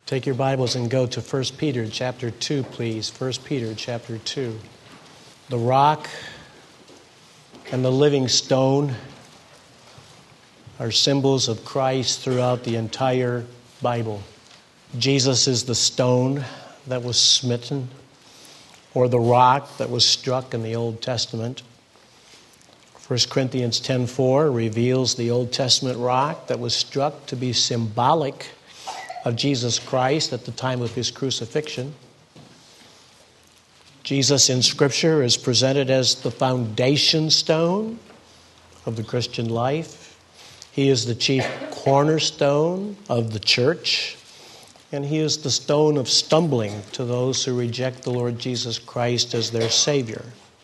Take your Bibles and go to 1 Peter chapter 2, please. 1 Peter chapter 2. The rock and the living stone are symbols of Christ throughout the entire Bible. Jesus is the stone that was smitten, or the rock that was struck in the Old Testament. 1 Corinthians 10:4 reveals the Old Testament rock that was struck to be symbolic of Jesus Christ at the time of his crucifixion. Jesus in Scripture is presented as the foundation stone of the Christian life. He is the chief cornerstone of the church, and he is the stone of stumbling to those who reject the Lord Jesus Christ as their Savior.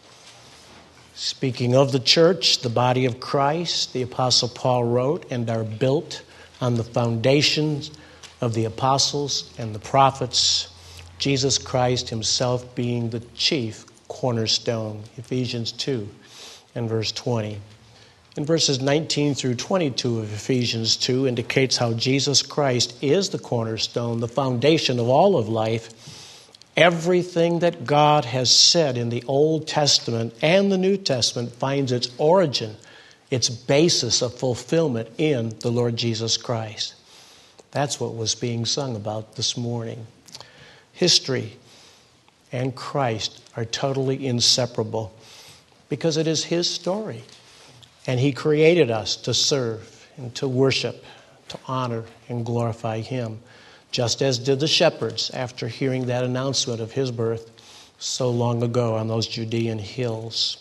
Speaking of the church, the body of Christ, the Apostle Paul wrote, and are built on the foundations of the apostles and the prophets, Jesus Christ himself being the chief cornerstone. Ephesians 2 and verse 20. In verses 19 through 22 of Ephesians 2 indicates how Jesus Christ is the cornerstone, the foundation of all of life. Everything that God has said in the Old Testament and the New Testament finds its origin, its basis of fulfillment in the Lord Jesus Christ. That's what was being sung about this morning. History and Christ are totally inseparable because it is his story. And he created us to serve and to worship, to honor and glorify him, just as did the shepherds after hearing that announcement of his birth so long ago on those Judean hills.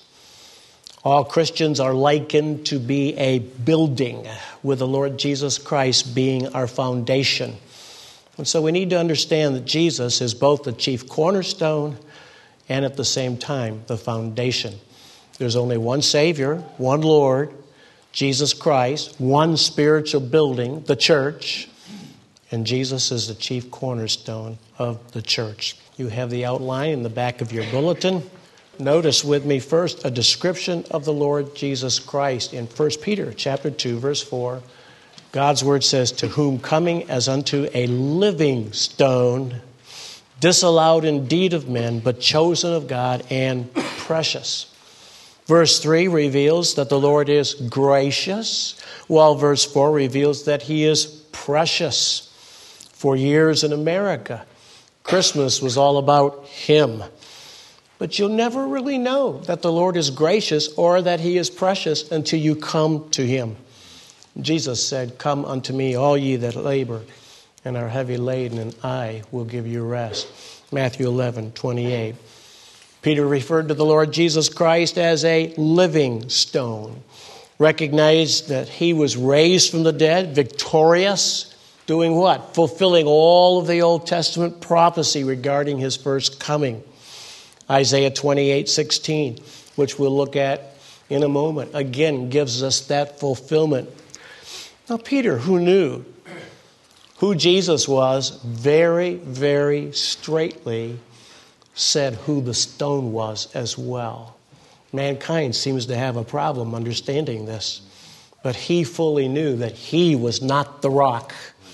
All Christians are likened to be a building with the Lord Jesus Christ being our foundation. And so we need to understand that Jesus is both the chief cornerstone and at the same time the foundation. There's only one Savior, one Lord, Jesus Christ, one spiritual building, the church, and Jesus is the chief cornerstone of the church. You have the outline in the back of your bulletin. Notice with me first a description of the Lord Jesus Christ in 1 Peter chapter 2, verse 4. God's word says, "To whom coming as unto a living stone, disallowed indeed of men, but chosen of God and precious." Verse 3 reveals that the Lord is gracious, while verse 4 reveals that he is precious. For years in America, Christmas was all about him. But you'll never really know that the Lord is gracious or that he is precious until you come to him. Jesus said, "Come unto me, all ye that labor and are heavy laden, and I will give you rest." Matthew 11:28. Peter referred to the Lord Jesus Christ as a living stone, recognized that he was raised from the dead, victorious, doing what? Fulfilling all of the Old Testament prophecy regarding his first coming. Isaiah 28:16, which we'll look at in a moment, again gives us that fulfillment. Now, Peter, who knew who Jesus was, very, very straightly said who the stone was as well. Mankind seems to have a problem understanding this, but he fully knew that he was not the rock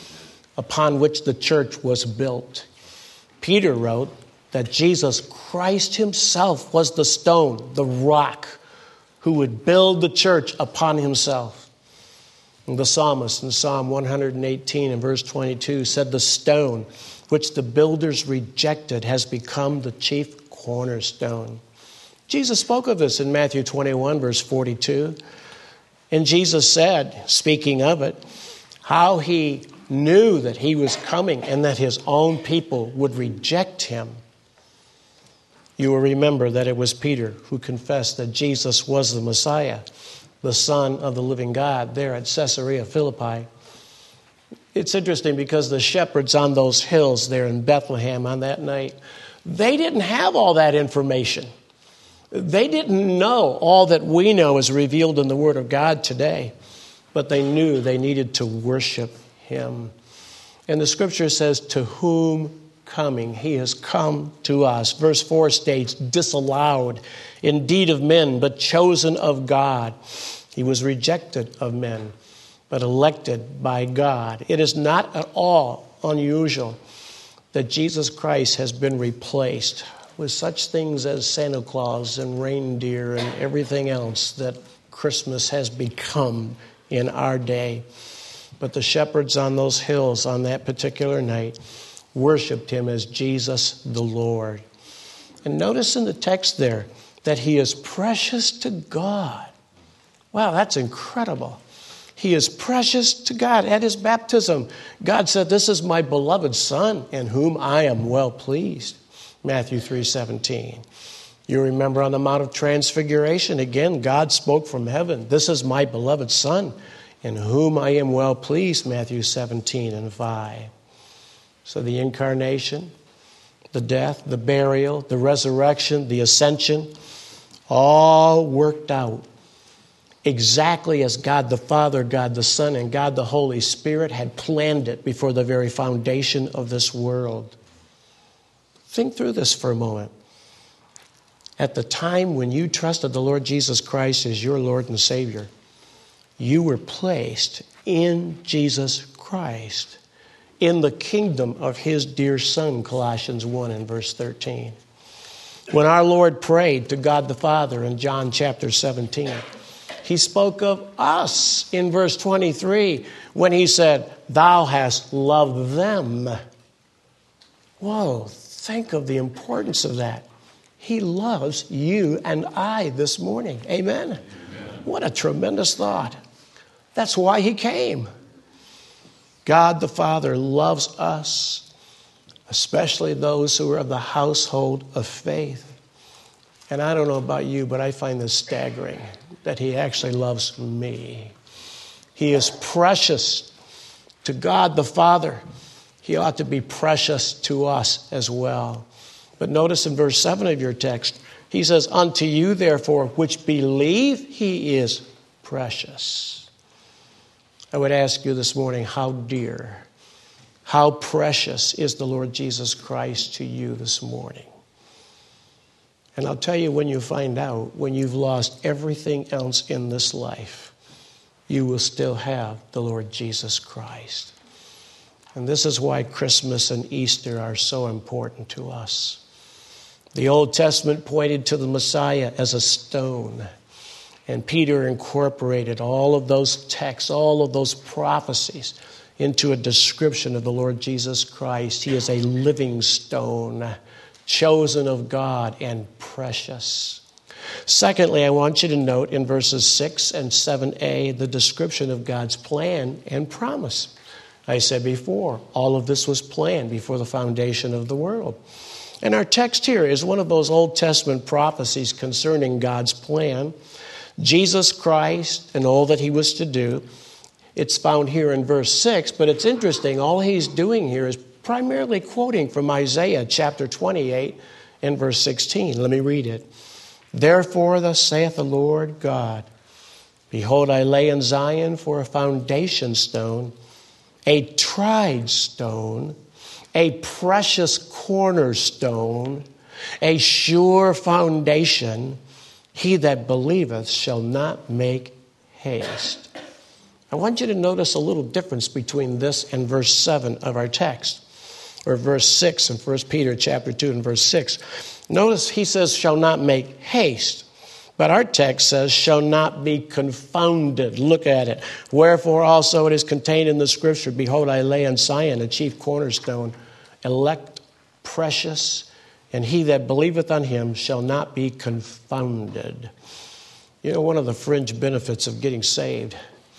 upon which the church was built. Peter wrote that Jesus Christ himself was the stone, the rock, who would build the church upon himself. And the psalmist in Psalm 118 and verse 22 said, "The stone which the builders rejected has become the chief cornerstone." Jesus spoke of this in Matthew 21 verse 42. And Jesus said, speaking of it, how he knew that he was coming and that his own people would reject him. You will remember that it was Peter who confessed that Jesus was the Messiah, the Son of the living God, there at Caesarea Philippi. It's interesting because the shepherds on those hills there in Bethlehem on that night, they didn't have all that information. They didn't know all that we know is revealed in the Word of God today, but they knew they needed to worship him. And the scripture says, "To whom coming, he has come to us." Verse 4 states, "Disallowed indeed of men, but chosen of God." He was rejected of men, but elected by God. It is not at all unusual that Jesus Christ has been replaced with such things as Santa Claus and reindeer and everything else that Christmas has become in our day. But the shepherds on those hills on that particular night worshiped him as Jesus the Lord. And notice in the text there that he is precious to God. Wow, that's incredible. He is precious to God. At his baptism, God said, "This is my beloved Son, in whom I am well pleased." Matthew 3:17. You remember on the Mount of Transfiguration, again, God spoke from heaven, "This is my beloved Son, in whom I am well pleased." Matthew 17:5. So the incarnation, the death, the burial, the resurrection, the ascension, all worked out exactly as God the Father, God the Son, and God the Holy Spirit had planned it before the very foundation of this world. Think through this for a moment. At the time when you trusted the Lord Jesus Christ as your Lord and Savior, you were placed in Jesus Christ, in the kingdom of his dear Son, Colossians 1 and verse 13. When our Lord prayed to God the Father in John chapter 17, he spoke of us in verse 23 when he said, "Thou hast loved them." Whoa, think of the importance of that. He loves you and I this morning. Amen? Amen. What a tremendous thought. That's why he came. God the Father loves us, especially those who are of the household of faith. And I don't know about you, but I find this staggering that he actually loves me. He is precious to God the Father. He ought to be precious to us as well. But notice in verse 7 of your text, he says, "Unto you, therefore, which believe, he is precious." I would ask you this morning, how dear, how precious is the Lord Jesus Christ to you this morning? And I'll tell you, when you find out, when you've lost everything else in this life, you will still have the Lord Jesus Christ. And this is why Christmas and Easter are so important to us. The Old Testament pointed to the Messiah as a stone. And Peter incorporated all of those texts, all of those prophecies into a description of the Lord Jesus Christ. He is a living stone, chosen of God and precious. Secondly, I want you to note in verses 6 and 7a the description of God's plan and promise. I said before, all of this was planned before the foundation of the world. And our text here is one of those Old Testament prophecies concerning God's plan. Jesus Christ and all that he was to do. It's found here in verse 6, but it's interesting. All he's doing here is primarily quoting from Isaiah chapter 28 and verse 16. Let me read it. "Therefore thus saith the Lord God, Behold, I lay in Zion for a foundation stone, a tried stone, a precious cornerstone, a sure foundation. He that believeth shall not make haste." I want you to notice a little difference between this and verse 7 of our text, or verse 6 in 1 Peter chapter 2 and verse 6. Notice he says, shall not make haste. But our text says, shall not be confounded. Look at it. "Wherefore also it is contained in the scripture, Behold, I lay in Zion a chief cornerstone, elect, precious, and he that believeth on him shall not be confounded." You know, one of the fringe benefits of getting saved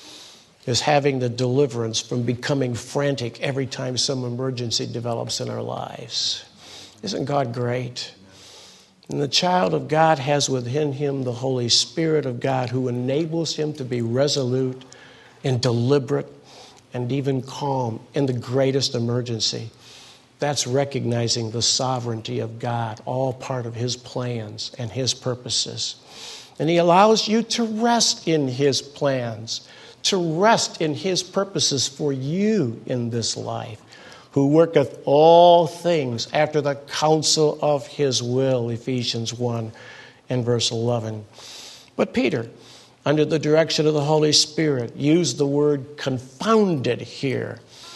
is having the deliverance from becoming frantic every time some emergency develops in our lives. Isn't God great? And the child of God has within him the Holy Spirit of God, who enables him to be resolute and deliberate and even calm in the greatest emergency. That's recognizing the sovereignty of God, all part of his plans and his purposes. And he allows you to rest in his plans, to rest in his purposes for you in this life, who worketh all things after the counsel of his will, Ephesians 1 and verse 11. But Peter, under the direction of the Holy Spirit, used the word confounded here.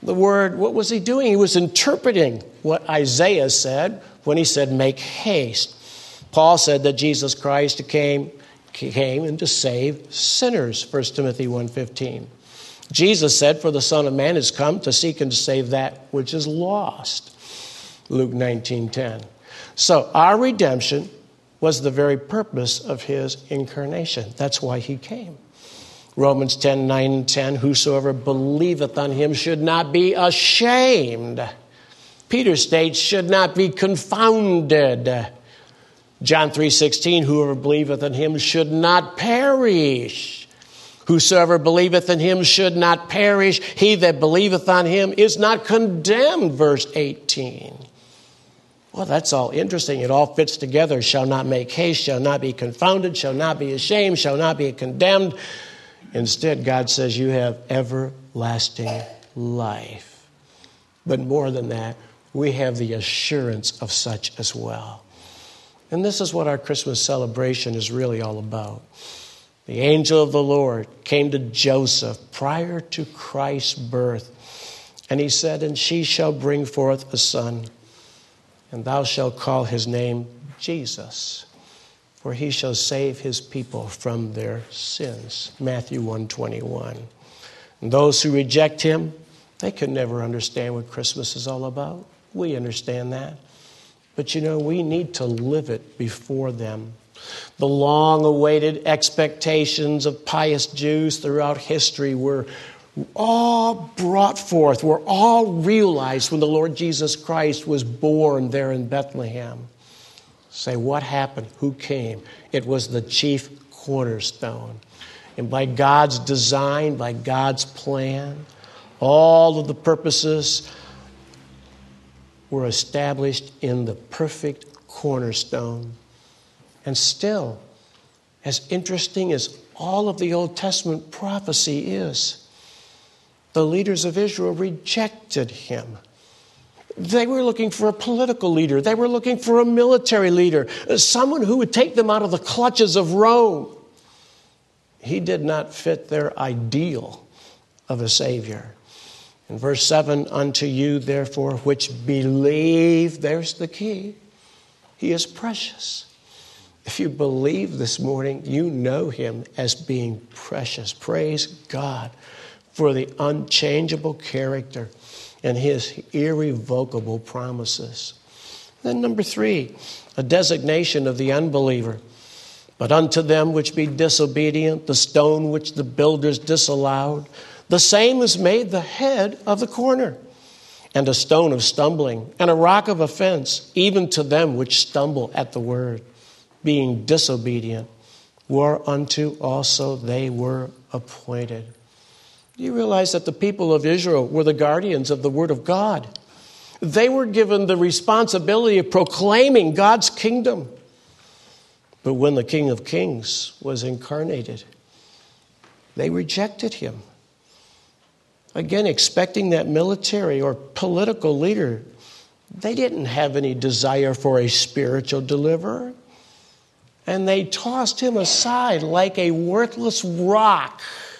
The word, what was he doing? He was interpreting what Isaiah said when he said, make haste. Paul said that Jesus Christ came and to save sinners, 1 Timothy 1:15. Jesus said, for the Son of Man has come to seek and to save that which is lost, Luke 19:10. So our redemption was the very purpose of his incarnation. That's why he came. Romans 10:9 and 10, whosoever believeth on him should not be ashamed. Peter states, should not be confounded. John 3:16, whoever believeth on him should not perish. Whosoever believeth in him should not perish. He that believeth on him is not condemned, verse 18. Well, that's all interesting. It all fits together. Shall not make haste, shall not be confounded, shall not be ashamed, shall not be condemned. Instead, God says you have everlasting life. But more than that, we have the assurance of such as well. And this is what our Christmas celebration is really all about. The angel of the Lord came to Joseph prior to Christ's birth, and he said, and she shall bring forth a son, and thou shalt call his name Jesus, for he shall save his people from their sins. Matthew 1:21. And those who reject him, they can never understand what Christmas is all about. We understand that. But we need to live it before them. The long-awaited expectations of pious Jews throughout history were all brought forth, were all realized when the Lord Jesus Christ was born there in Bethlehem. Say, what happened? Who came? It was the chief cornerstone. And by God's design, by God's plan, all of the purposes were established in the perfect cornerstone. And still, as interesting as all of the Old Testament prophecy is, the leaders of Israel rejected him. They were looking for a political leader. They were looking for a military leader, someone who would take them out of the clutches of Rome. He did not fit their ideal of a Savior. In verse 7, unto you, therefore, which believe, there's the key. He is precious. If you believe this morning, you know him as being precious. Praise God for the unchangeable character and his irrevocable promises. Then number 3, a designation of the unbeliever. But unto them which be disobedient, the stone which the builders disallowed, the same is made the head of the corner, and a stone of stumbling, and a rock of offense, even to them which stumble at the word, being disobedient, whereunto also they were appointed. Do you realize that the people of Israel were the guardians of the Word of God? They were given the responsibility of proclaiming God's kingdom. But when the King of Kings was incarnated, they rejected him. Again, expecting that military or political leader, they didn't have any desire for a spiritual deliverer. And they tossed him aside like a worthless rock.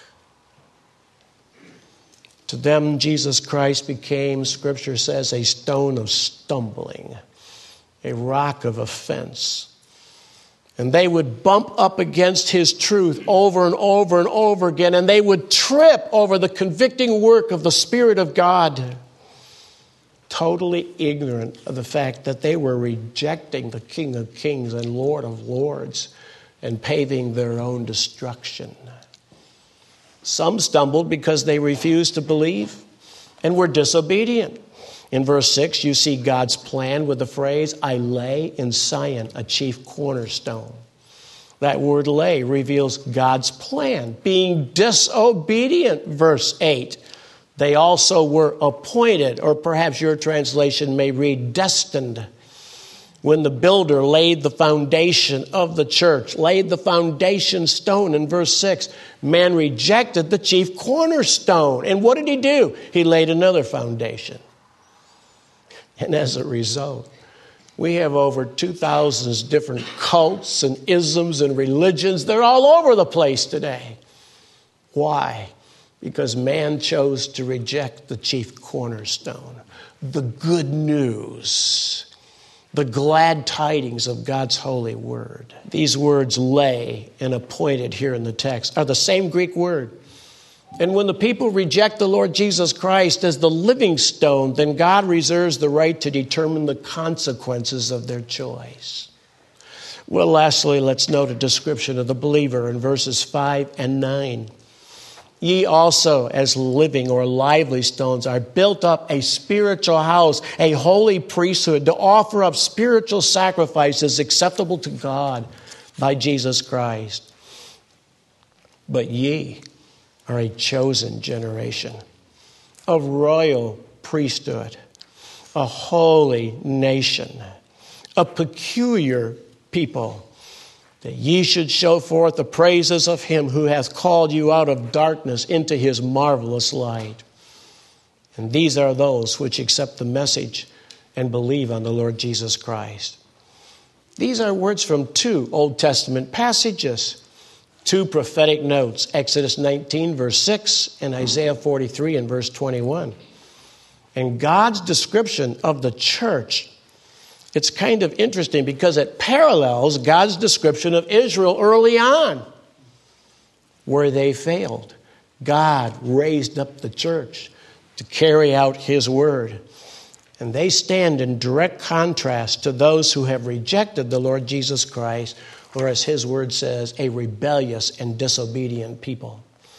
To them, Jesus Christ became, Scripture says, a stone of stumbling, a rock of offense. And they would bump up against his truth over and over and over again, and they would trip over the convicting work of the Spirit of God, totally ignorant of the fact that they were rejecting the King of Kings and Lord of Lords and paving their own destruction. Some stumbled because they refused to believe and were disobedient. In verse 6, you see God's plan with the phrase, I lay in Zion a chief cornerstone. That word lay reveals God's plan. Being disobedient, verse 8. They also were appointed, or perhaps your translation may read destined. When the builder laid the foundation of the church, laid the foundation stone in verse 6, man rejected the chief cornerstone. And what did he do? He laid another foundation. And as a result, we have over 2,000 different cults and isms and religions. They're all over the place today. Why? because man chose to reject the chief cornerstone, the good news, the glad tidings of God's holy word. These words, lay and appointed here in the text, are the same Greek word. And when the people reject the Lord Jesus Christ as the living stone, then God reserves the right to determine the consequences of their choice. Well, lastly, let's note a description of the believer in verses 5 and 9. Ye also, as living or lively stones, are built up a spiritual house, a holy priesthood, to offer up spiritual sacrifices acceptable to God by Jesus Christ. But ye are a chosen generation, a royal priesthood, a holy nation, a peculiar people, that ye should show forth the praises of him who hath called you out of darkness into his marvelous light. And these are those which accept the message and believe on the Lord Jesus Christ. These are words from 2 Old Testament passages, 2 prophetic notes, Exodus 19, verse 6, and Isaiah 43 and verse 21. And God's description of the church, it's kind of interesting because it parallels God's description of Israel early on, where they failed. God raised up the church to carry out his word. And they stand in direct contrast to those who have rejected the Lord Jesus Christ, or as his word says, a rebellious and disobedient people.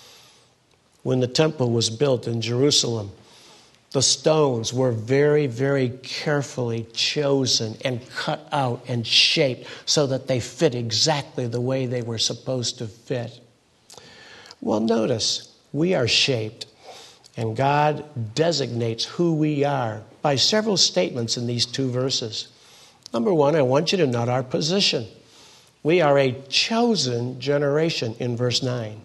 When the temple was built in Jerusalem, the stones were very, very carefully chosen and cut out and shaped so that they fit exactly the way they were supposed to fit. Well, notice, we are shaped, and God designates who we are by several statements in these 2 verses. Number 1, I want you to note our position. We are a chosen generation in verse 9.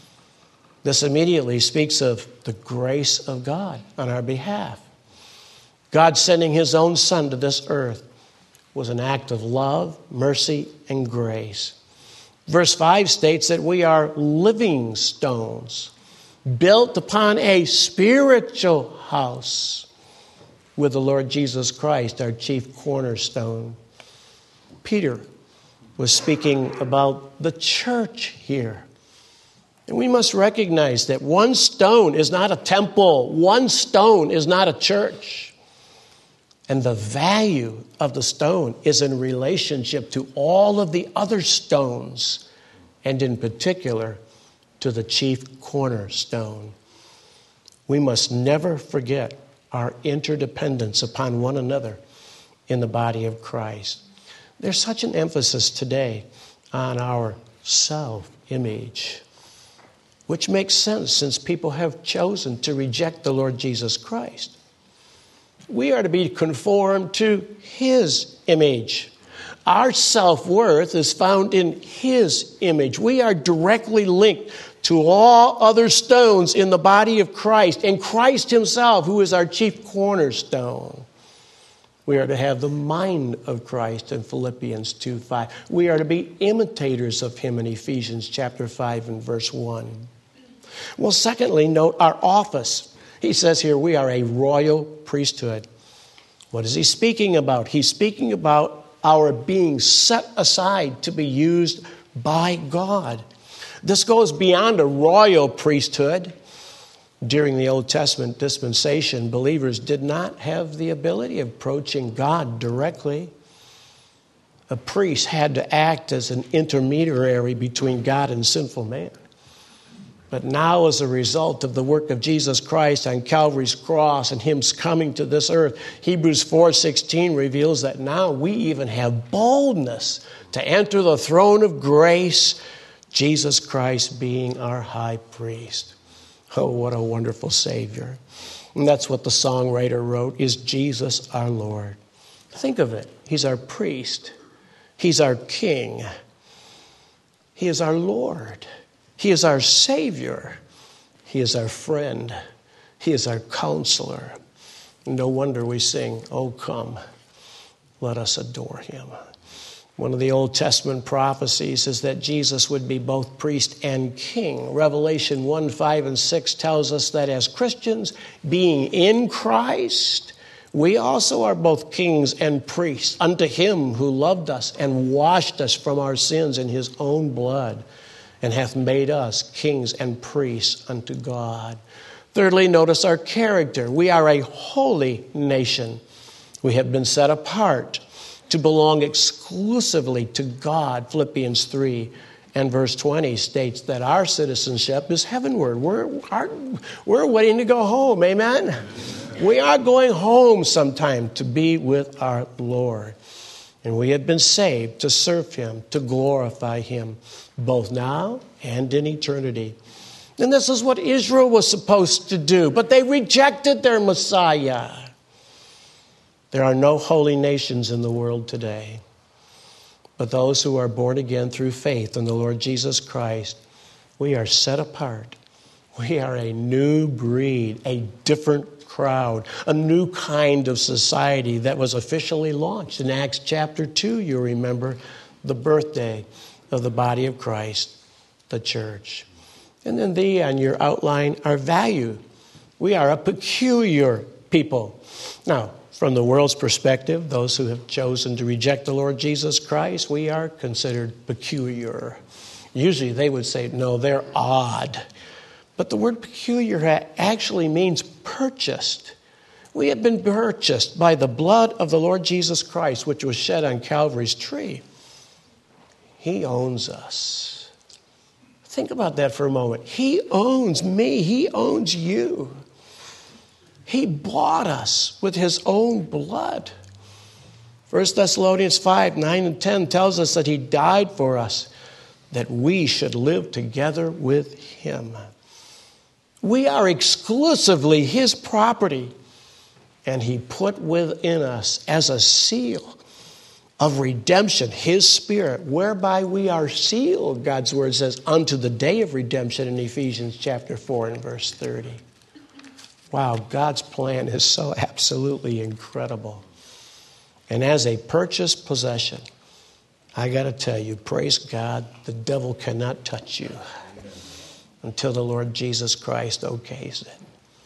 This immediately speaks of the grace of God on our behalf. God sending his own Son to this earth was an act of love, mercy, and grace. Verse 5 states that we are living stones, built upon a spiritual house with the Lord Jesus Christ, our chief cornerstone. Peter was speaking about the church here. And we must recognize that one stone is not a temple. One stone is not a church. And the value of the stone is in relationship to all of the other stones, and in particular to the chief cornerstone. We must never forget our interdependence upon one another in the body of Christ. There's such an emphasis today on our self-image, which makes sense since people have chosen to reject the Lord Jesus Christ. We are to be conformed to his image. Our self-worth is found in his image. We are directly linked to all other stones in the body of Christ, and Christ himself, who is our chief cornerstone. We are to have the mind of Christ in Philippians 2:5. We are to be imitators of him in Ephesians chapter 5 and verse 1. Well, secondly, note our office. He says here we are a royal priesthood. What is he speaking about? He's speaking about our being set aside to be used by God. This goes beyond a royal priesthood. During the Old Testament dispensation, believers did not have the ability of approaching God directly. A priest had to act as an intermediary between God and sinful man. But now, as a result of the work of Jesus Christ on Calvary's cross and him coming to this earth, Hebrews 4:16 reveals that now we even have boldness to enter the throne of grace, Jesus Christ being our high priest. Oh, what a wonderful Savior. And that's what the songwriter wrote, is Jesus our Lord. Think of it. He's our priest. He's our king. He is our Lord. He is our Savior. He is our friend. He is our counselor. No wonder we sing, "Oh, come, let us adore him." One of the Old Testament prophecies is that Jesus would be both priest and king. Revelation 1, 5, and 6 tells us that as Christians, being in Christ, we also are both kings and priests unto him who loved us and washed us from our sins in his own blood, and hath made us kings and priests unto God. Thirdly, notice our character. We are a holy nation. We have been set apart to belong exclusively to God. Philippians 3 and verse 20 states that our citizenship is heavenward. We're waiting to go home, amen? We are going home sometime to be with our Lord. And we have been saved to serve him, to glorify him, both now and in eternity. And this is what Israel was supposed to do, but they rejected their Messiah. There are no holy nations in the world today, but those who are born again through faith in the Lord Jesus Christ, we are set apart. We are a new breed, a different crowd, a new kind of society that was officially launched in Acts chapter 2. You remember the birthday of the body of Christ, the church. And then on your outline, our value. We are a peculiar people. Now, from the world's perspective, those who have chosen to reject the Lord Jesus Christ, we are considered peculiar. Usually they would say, no, they're odd. But the word peculiar actually means purchased. We have been purchased by the blood of the Lord Jesus Christ, which was shed on Calvary's tree. He owns us. Think about that for a moment. He owns me. He owns you. He bought us with his own blood. 1 Thessalonians 5, 9 and 10 tells us that he died for us, that we should live together with him. We are exclusively his property, and he put within us as a seal of redemption his Spirit, whereby we are sealed, God's word says, unto the day of redemption in Ephesians chapter 4 and verse 30. Wow, God's plan is so absolutely incredible. And as a purchased possession, I got to tell you, praise God, the devil cannot touch you until the Lord Jesus Christ okays it.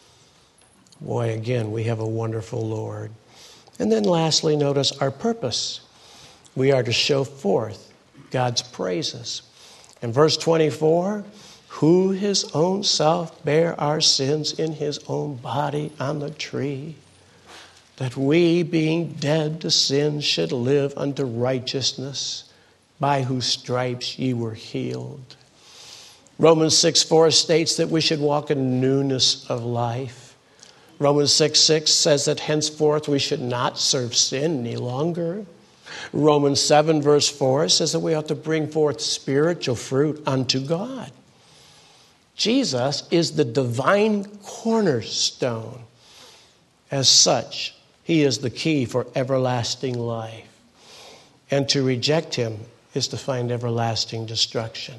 Boy, again, we have a wonderful Lord. And then lastly, notice our purpose. We are to show forth God's praises. In verse 24, who his own self bare our sins in his own body on the tree, that we, being dead to sin, should live unto righteousness, by whose stripes ye were healed. Romans 6:4 states that we should walk in newness of life. Romans 6:6 says that henceforth we should not serve sin any longer. Romans 7 verse 4 says that we ought to bring forth spiritual fruit unto God. Jesus is the divine cornerstone. As such, he is the key for everlasting life. And to reject him is to find everlasting destruction.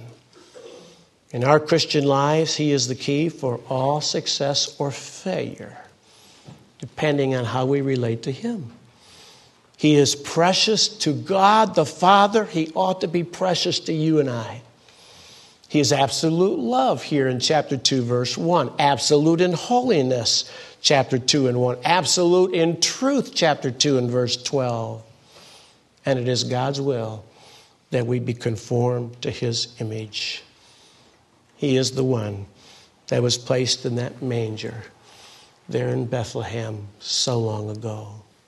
In our Christian lives, he is the key for all success or failure, depending on how we relate to him. He is precious to God the Father. He ought to be precious to you and I. He is absolute love here in chapter 2, verse 1. Absolute in holiness, chapter 2 and 1. Absolute in truth, chapter 2 and verse 12. And it is God's will that we be conformed to his image. He is the one that was placed in that manger there in Bethlehem so long ago.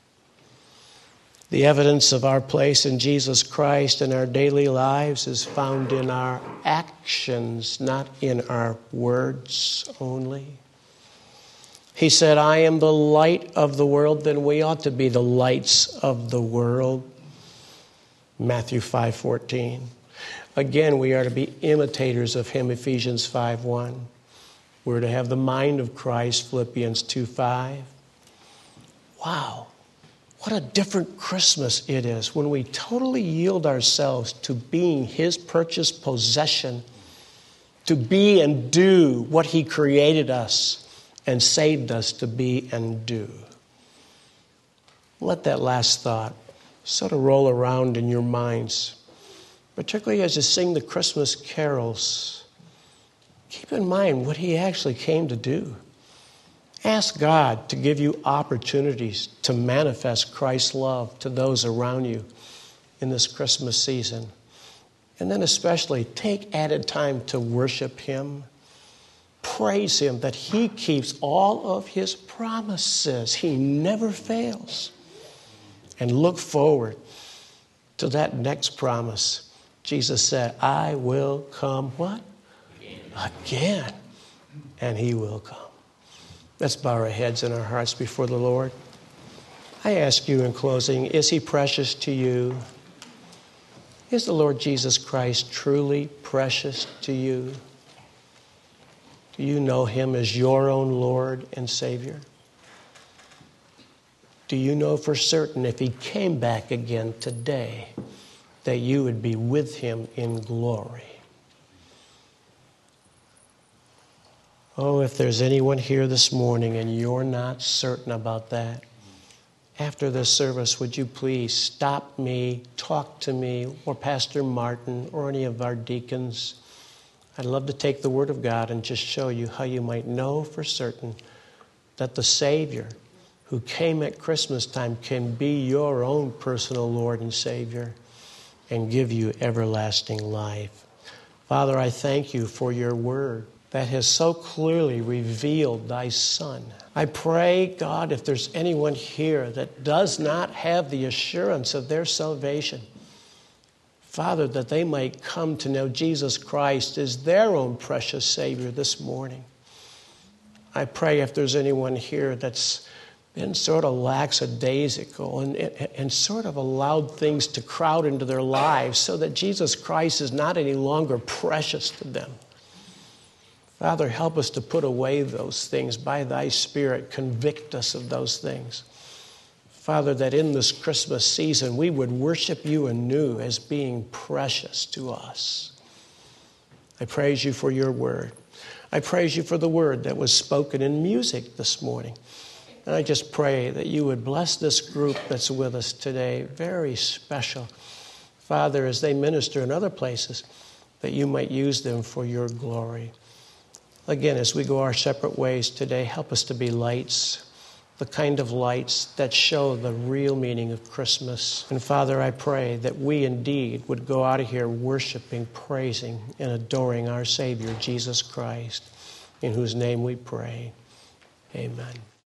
The evidence of our place in Jesus Christ in our daily lives is found in our actions, not in our words only. He said, I am the light of the world. Then we ought to be the lights of the world. Matthew 5:14. Again, we are to be imitators of him, Ephesians 5:1. We're to have the mind of Christ, Philippians 2:5. Wow. What a different Christmas it is when we totally yield ourselves to being his purchased possession, to be and do what he created us and saved us to be and do. Let that last thought sort of roll around in your minds, particularly as you sing the Christmas carols. Keep in mind what he actually came to do. Ask God to give you opportunities to manifest Christ's love to those around you in this Christmas season. And then especially take added time to worship him. Praise him that he keeps all of his promises. He never fails. And look forward to that next promise. Jesus said, I will come, what? Again. And he will come. Let's bow our heads and our hearts before the Lord. I ask you in closing, is he precious to you? Is the Lord Jesus Christ truly precious to you? Do you know him as your own Lord and Savior? Do you know for certain if he came back again today that you would be with him in glory? Oh, if there's anyone here this morning and you're not certain about that, after this service, would you please stop me, talk to me, or Pastor Martin, or any of our deacons? I'd love to take the Word of God and just show you how you might know for certain that the Savior who came at Christmas time can be your own personal Lord and Savior and give you everlasting life. Father, I thank you for your Word that has so clearly revealed thy Son. I pray, God, if there's anyone here that does not have the assurance of their salvation, Father, that they might come to know Jesus Christ as their own precious Savior this morning. I pray if there's anyone here that's been sort of lackadaisical and sort of allowed things to crowd into their lives so that Jesus Christ is not any longer precious to them. Father, help us to put away those things by thy Spirit. Convict us of those things. Father, that in this Christmas season we would worship you anew as being precious to us. I praise you for your word. I praise you for the word that was spoken in music this morning. And I just pray that you would bless this group that's with us today, very special. Father, as they minister in other places, that you might use them for your glory. Again, as we go our separate ways today, help us to be lights, the kind of lights that show the real meaning of Christmas. And Father, I pray that we indeed would go out of here worshiping, praising, and adoring our Savior, Jesus Christ, in whose name we pray. Amen.